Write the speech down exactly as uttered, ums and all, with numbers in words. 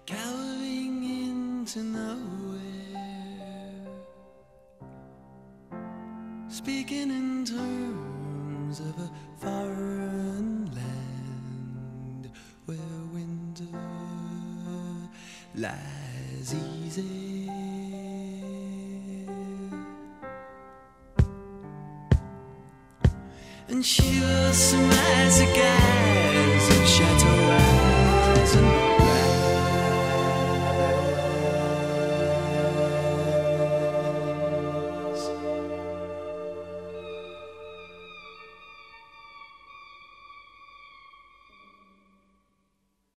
Calving into nowhere, speaking in terms of a foreign land where winter lies easy. And she was some as a guys of chateau